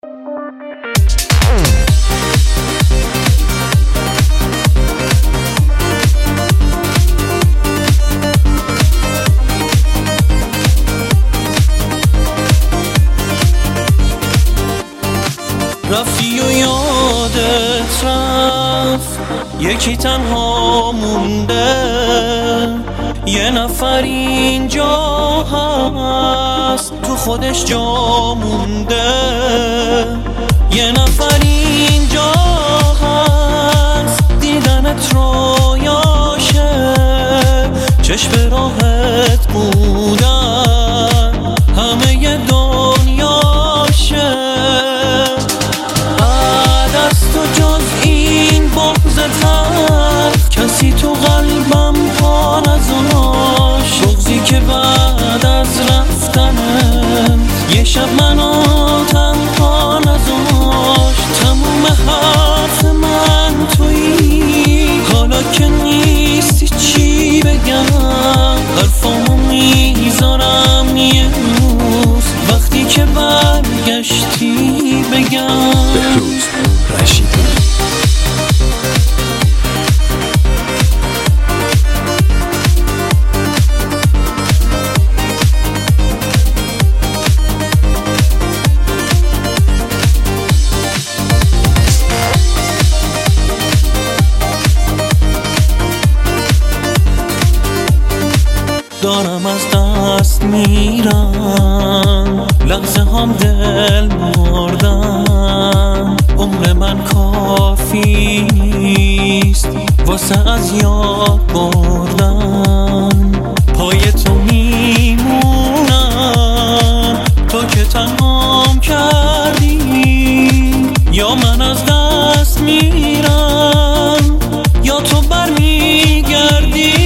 رفتی و یادت رفت یکی تنها مونده، یه نفر اینجا هست تو خودش جا مونده، یه نفر اینجا هست دیدنت رویاشه، چشم راحت بودن همه دنیاشه. کسی تو قلبم پا نذاشت، بغضی که بعد از رفتنت یه شب منو تنها نذاشت. تموم حرف من تویی، حالا که نیستی چی بگم، حرفامو میذارم یه روز وقتی که برگشتی بگم. بهروز رشیدی. دارم از دست میرم، لحظه هم دل مردم، عمر من کافی نیست واسه از یاد بردن. پای تو میمونم، تو که تنهام کردی، یا من از دست میرم یا تو برمیگردی.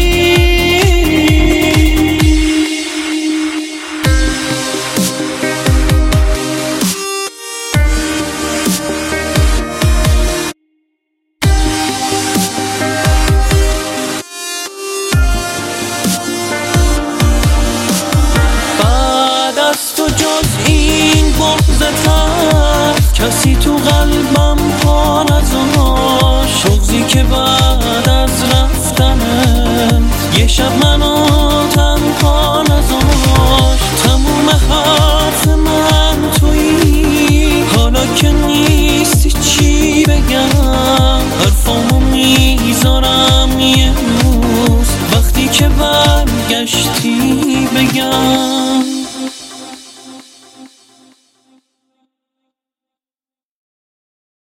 کسی تو قلبم پا نذاشت، بغضی که بعد از رفتنت یه شب منو تنها نذاشت. تموم حرف من تویی، حالا که